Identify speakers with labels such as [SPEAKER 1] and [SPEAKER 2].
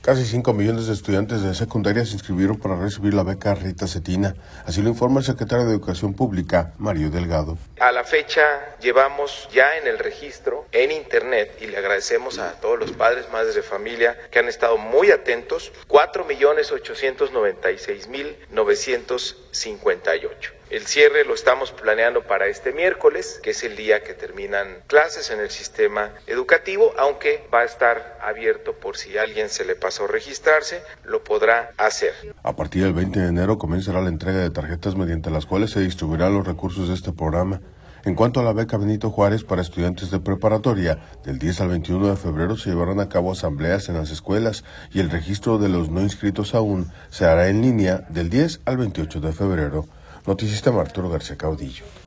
[SPEAKER 1] Casi 5 millones de estudiantes de secundaria se inscribieron para recibir la beca Rita Cetina. Así lo informa el secretario de Educación Pública, Mario Delgado.
[SPEAKER 2] A la fecha llevamos ya en el registro en internet, y le agradecemos a todos los padres, madres de familia que han estado muy atentos, 4,896,958. El cierre lo estamos planeando para este miércoles, que es el día que terminan clases en el sistema educativo, aunque va a estar abierto por si a alguien se le pasó registrarse, lo podrá hacer.
[SPEAKER 1] A partir del 20 de enero comenzará la entrega de tarjetas mediante las cuales se distribuirán los recursos de este programa. En cuanto a la beca Benito Juárez para estudiantes de preparatoria, del 10 al 21 de febrero se llevarán a cabo asambleas en las escuelas y el registro de los no inscritos aún se hará en línea del 10 al 28 de febrero. Noticista Arturo García Caudillo.